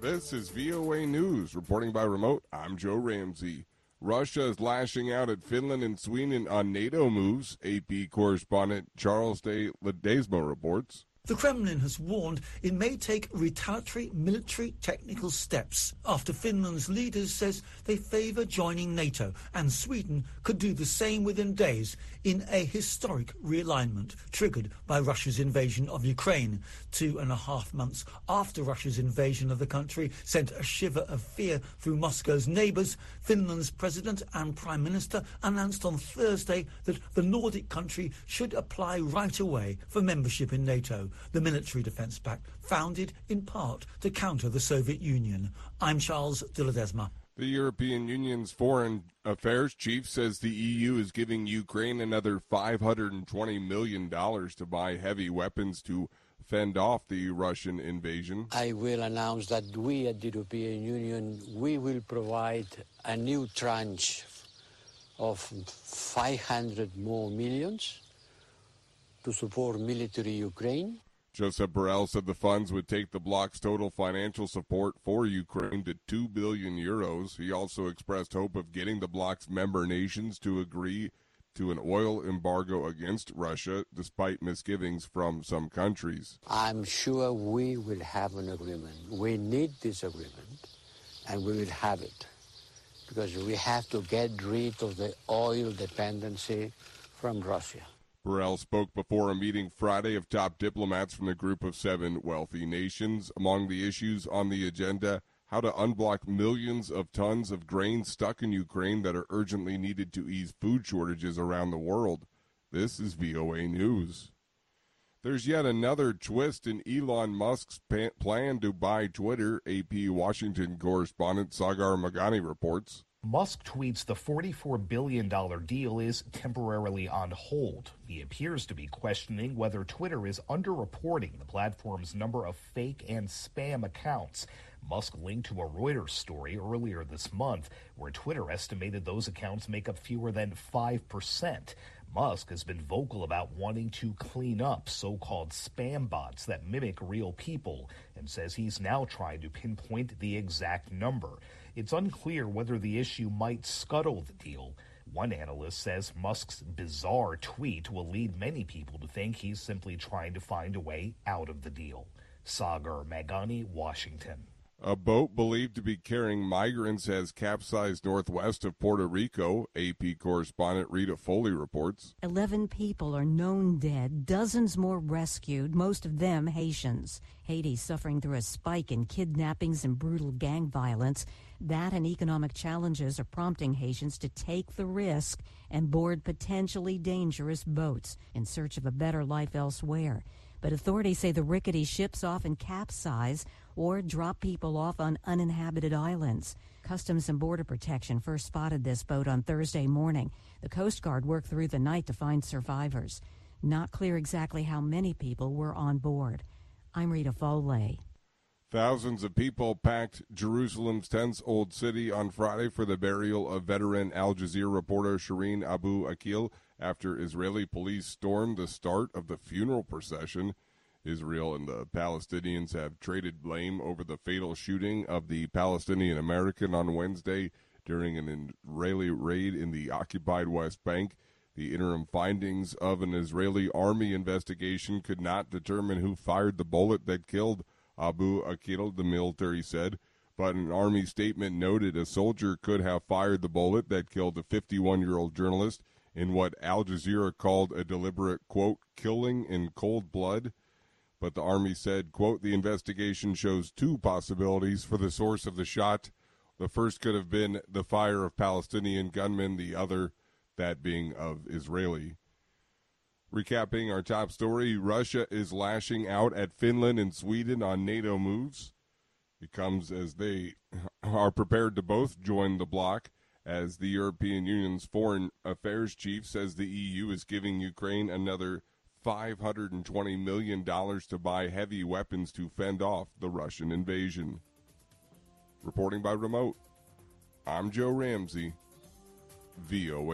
This is VOA News. Reporting by remote, I'm Joe Ramsey. Russia is lashing out at Finland and Sweden on NATO moves, AP correspondent Charles de Ledesma reports. The Kremlin has warned it may take retaliatory military technical steps after Finland's leaders says they favour joining NATO, and Sweden could do the same within days in a historic realignment triggered by Russia's invasion of Ukraine. 2.5 months after Russia's invasion of the country sent a shiver of fear through Moscow's neighbours, Finland's president and prime minister announced on Thursday that the Nordic country should apply right away for membership in NATO, the military defence pact founded in part to counter the Soviet Union. I'm Charles de Ledesma. The European Union's foreign affairs chief says the EU is giving Ukraine another $520 million to buy heavy weapons to fend off the Russian invasion. I will announce that we at the European Union, we will provide a new tranche of 500 more millions to support military Ukraine. Josep Borrell said the funds would take the bloc's total financial support for Ukraine to 2 billion euros. He also expressed hope of getting the bloc's member nations to agree to an oil embargo against Russia, despite misgivings from some countries. I'm sure we will have an agreement. We need this agreement, and we will have it, because we have to get rid of the oil dependency from Russia. Borrell spoke before a meeting Friday of top diplomats from the Group of 7 wealthy nations. Among the issues on the agenda, how to unblock millions of tons of grain stuck in Ukraine that are urgently needed to ease food shortages around the world. This is VOA News. There's yet another twist in Elon Musk's plan to buy Twitter, AP Washington correspondent Sagar Meghani reports. Musk tweets the $44 billion deal is temporarily on hold. He appears to be questioning whether Twitter is underreporting the platform's number of fake and spam accounts. Musk linked to a Reuters story earlier this month where Twitter estimated those accounts make up fewer than 5%. Musk has been vocal about wanting to clean up so-called spam bots that mimic real people and says he's now trying to pinpoint the exact number. It's unclear whether the issue might scuttle the deal. One analyst says Musk's bizarre tweet will lead many people to think he's simply trying to find a way out of the deal. Sagar Meghani, Washington. A boat believed to be carrying migrants has capsized northwest of Puerto Rico, AP correspondent Rita Foley reports. 11 people are known dead, dozens more rescued, most of them Haitians. Haiti suffering through a spike in kidnappings and brutal gang violence. That and economic challenges are prompting Haitians to take the risk and board potentially dangerous boats in search of a better life elsewhere. But authorities say the rickety ships often capsize or drop people off on uninhabited islands. Customs and Border Protection first spotted this boat on Thursday morning. The Coast Guard worked through the night to find survivors. Not clear exactly how many people were on board. I'm Rita Foley. Thousands of people packed Jerusalem's tense old city on Friday for the burial of veteran Al Jazeera reporter Shireen Abu Akleh after Israeli police stormed the start of the funeral procession. Israel and the Palestinians have traded blame over the fatal shooting of the Palestinian American on Wednesday during an Israeli raid in the occupied West Bank. The interim findings of an Israeli army investigation could not determine who fired the bullet that killed Abu Akleh, the military said, but an army statement noted a soldier could have fired the bullet that killed a 51-year-old journalist in what Al Jazeera called a deliberate, quote, killing in cold blood. But the Army said, quote, the investigation shows two possibilities for the source of the shot. The first could have been the fire of Palestinian gunmen, the other, that being of Israeli. Recapping our top story, Russia is lashing out at Finland and Sweden on NATO moves. It comes as they are prepared to both join the bloc, as the European Union's foreign affairs chief says the EU is giving Ukraine another $520 million to buy heavy weapons to fend off the Russian invasion. Reporting by remote, I'm Joe Ramsey, VOA.